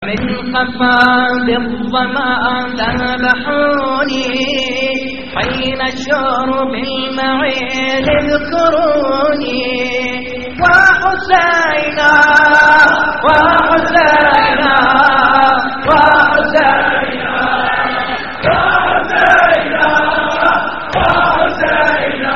من قفاز الظمأ ذبحوني حين شرب المعين اذكروني وحسينا وحسينا وحسينا وحسينا وحسينا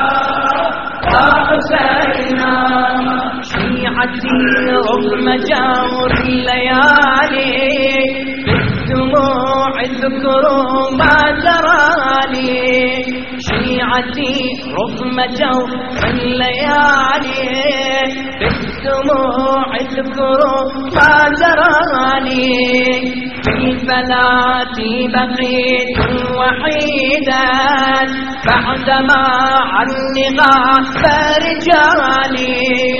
وحسينا شيعتي رغم جور الليالي بالدموع اذكروا ما جرالي شيعتي رغم جور الليالي بالدموع اذكروا ما جرالي في البلاد بقيت وحيدا بعدما عني غاب رجالي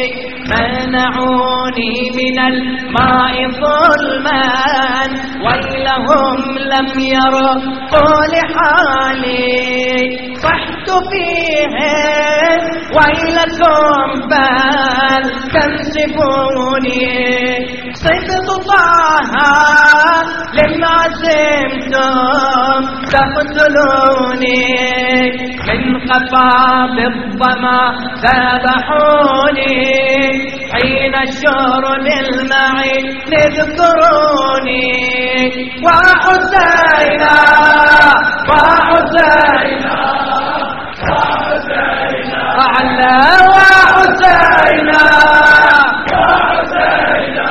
منعوني من الماء ظلما ويلهم لم يرقوا لحالي صحت فيهم ويلكم بل تنسبوني صدق طه لما عزمتم تقتلوني من خفاف الظما ذبحوني حين شرب المعين اذكروني وحسينا وحسينا وحسينا على وحسينا وحسينا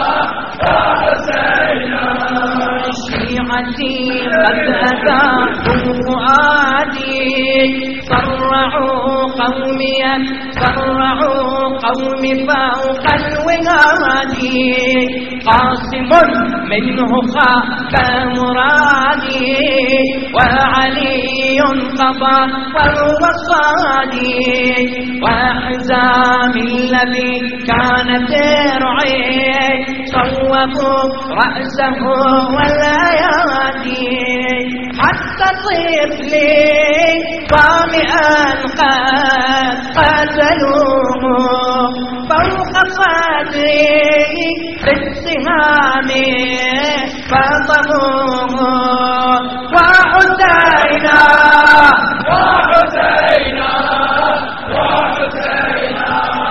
وحسينا شيعتي قد أذاعوا فؤادي صرعوا قومي فوق الوهادي قاسم منه خاف مرادي وعلي قضى وهو صادي وحزامي الذي كان درعي صوبوا رأسه والأيادي حتى طفلي طامئا قد قتلوه فوق صدري بالسهام فطموه وحسينا وحسينا وحسينا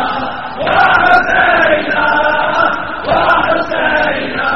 وحسينا وحسينا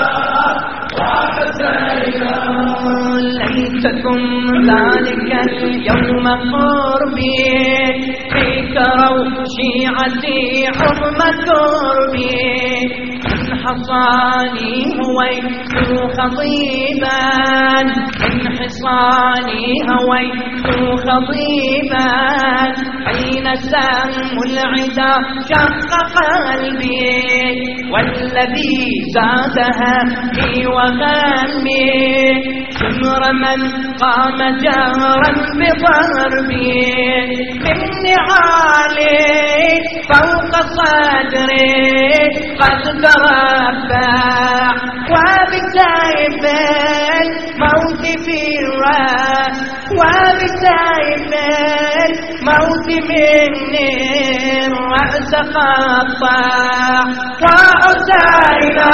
وحسينا ليتكم ذلك اليوم قربي فيك روح شيعتي حكم كربي من حصاني هويت خطيبا من حصاني هويت خطيبا حين سم العدا شق قلبي والذي زادها لي وغمي شمر من قام جهرا بضربي من نعالي فوق صدري قد تربع وبسيف الموت في الراس وبسيف الموت مني الرأس قطع وحسينا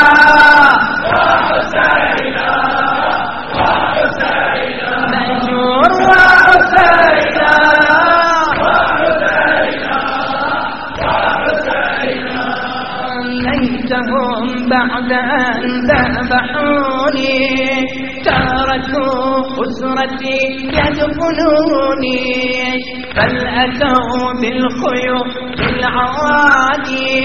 وحسينا وحسينا مأجور وحسينا وحسينا وحسينا ليتهم بعد أن ذبحوني تركوا أسرتي يدفنوني بل أتوا بالخيول العوادي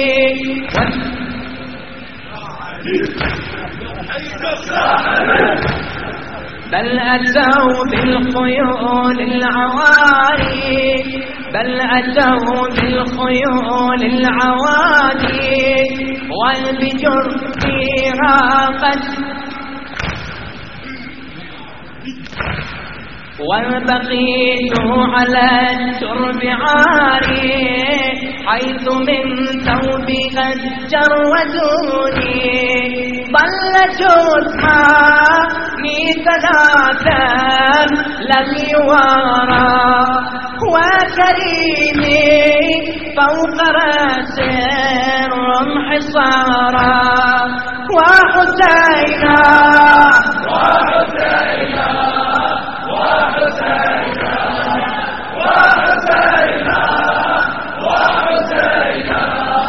بل أتوا بالخيول العواري بل أتوا بالخيول العوادي والبجر فيها قد وبقيت على الترب عاري حيث من ثوبي قد جردوني ظل جثماني ثلاثا لم يوارى وكريمي فوق راس الرمح صارا وحسينا وحسينا وحسينا وحسينا وحسينا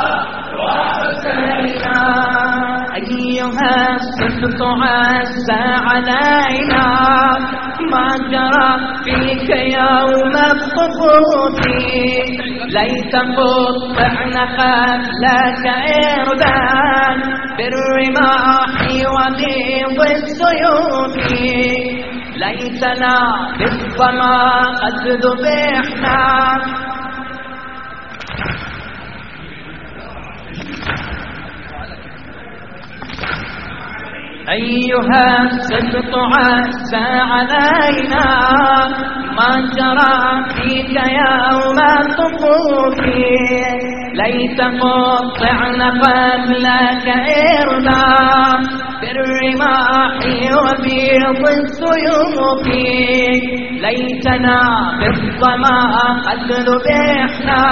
وحسينا. أيها السبط عسى علينا ما جرى فيك يوم السقوط، ليت قطعنا قتلك إربان بالرماح وبيض السيوف، ليتنا بالظما قد ذبحنا. أيها السبط عسى علينا ما جرى فيك يوم السقوط، ليت قطعنا قبلك إربا بالرماح وبيض السيوف، ليتنا بالظما قد ذبحنا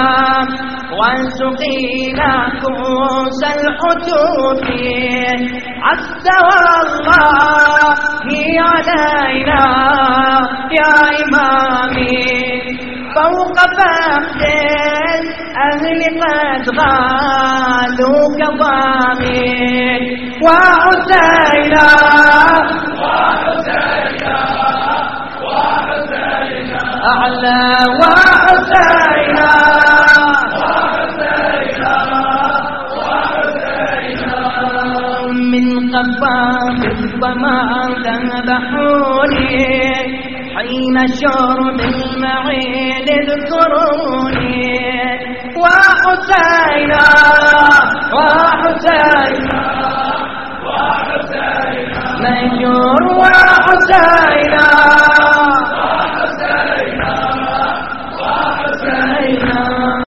وسقينا كؤوس الحتوف. عز والله علينا يا إمامي فوق فخذ أهل قد غالوا كظامي. وحسينا وحسينا وحسينا أعلى وحسينا من قباب الظما ذبحوني حين شرب المعين اذكروني. وحسينا وحسينا وحسينا مهجور وحسينا